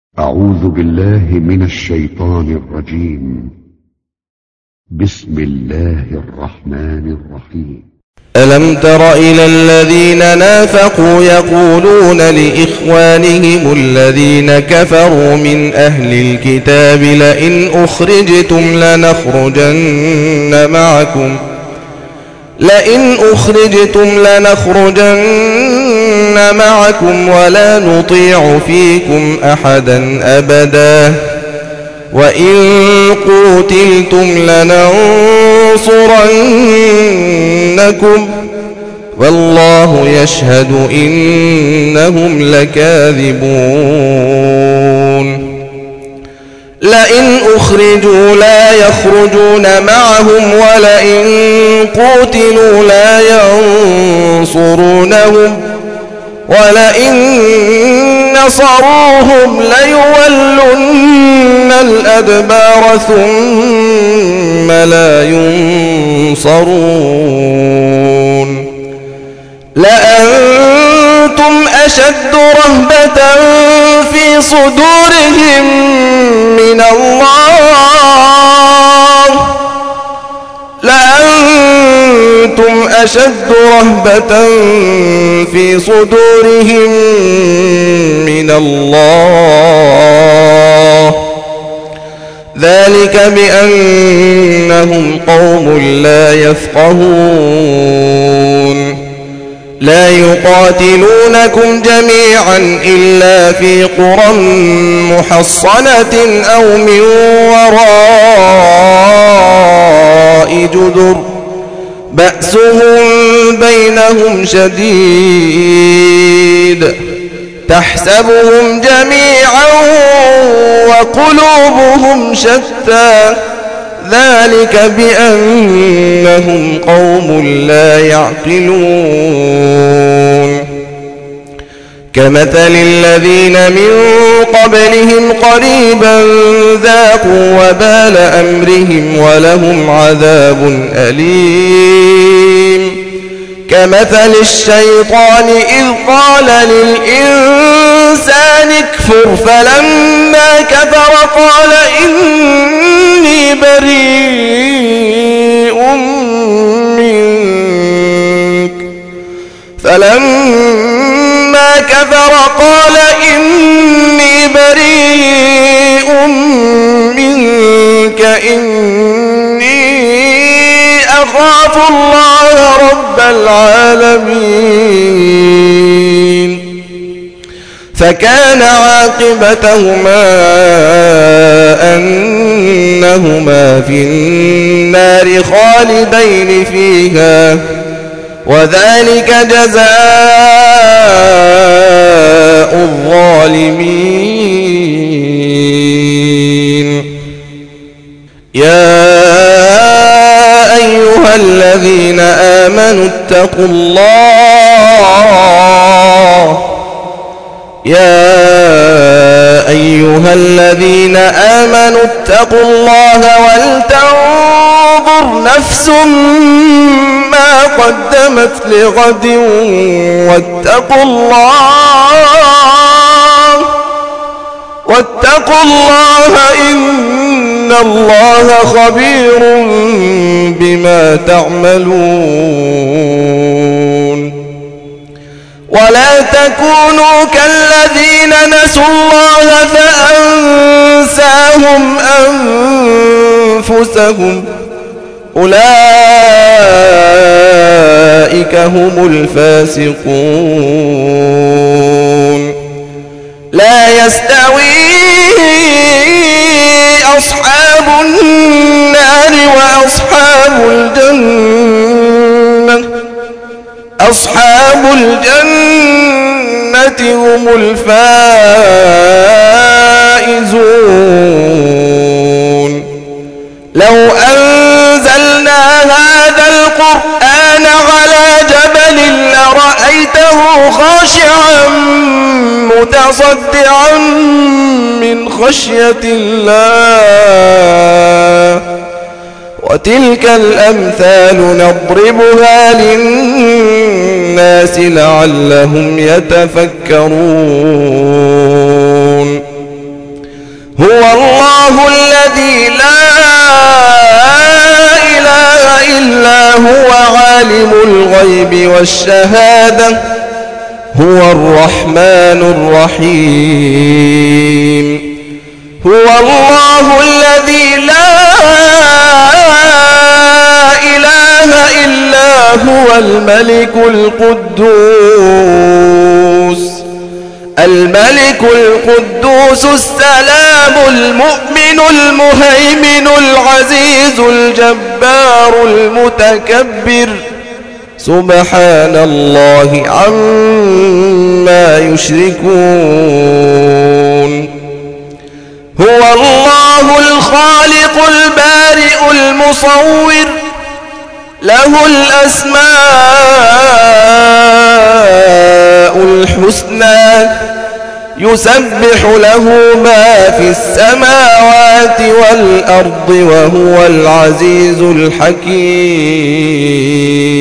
أعوذ بالله من الشيطان الرجيم. بسم الله الرحمن الرحيم. ألم تر إلى الذين نافقوا يقولون لإخوانهم الذين كفروا من أهل الكتاب لئن أخرجتم لنخرجن معكم ولا نطيع فيكم أحدا أبدا وإن قوتلتم لننصرنكم والله يشهد إنهم لكاذبون. لئن أخرجوا لا يخرجون معهم ولئن قوتلوا لا ينصرونهم ولئن نصروهم ليولن الأدبار ثم لا ينصرون. لأنتم أشد رهبة في صدورهم من الله ذلك بأنهم قوم لا يفقهون. لا يقاتلونكم جميعا إلا في قرى محصنة أو من وراء جدر بأسهم بينهم شديد تحسبهم جميعا وقلوبهم شتى ذلك بأنهم قوم لا يعقلون. كمثل الذين من قبلهم قريبا ذاقوا وبال أمرهم ولهم عذاب أليم. كمثل الشيطان إذ قال للإنسان اكفر فلما كفر قال إني بريء منك إني أخاف الله رب العالمين. فكان عاقبتهما أنهما في النار خالدين فيها وذلك جزاء الظالمين. يا أيها الذين آمنوا اتقوا الله ولتنظر نفس ما قدمت لغد واتقوا الله إن الله خبير بما تعملون. ولا تكونوا كالذين نسوا الله فأنساهم أنفسهم أولئك هم الفاسقون. لا يستوي أصحاب النار وأصحاب الجنة هم الفائزون. لو أنزلنا هذا القرآن على جبل لرأيته خاشعا متصدعا من خشية الله. وتلك الأمثال نضربها للناس لعلهم يتفكرون. الله الذي لا إله إلا هو عالم الغيب والشهادة هو الرحمن الرحيم هو الله الذي لا إله إلا هو الملك القدوس السلام المؤمن المهيمن العزيز الجبار المتكبر سبحان الله عما يشركون هو الله الخالق البارئ المصور له الأسماء الحسنى يسبح له ما في السماوات والأرض وهو العزيز الحكيم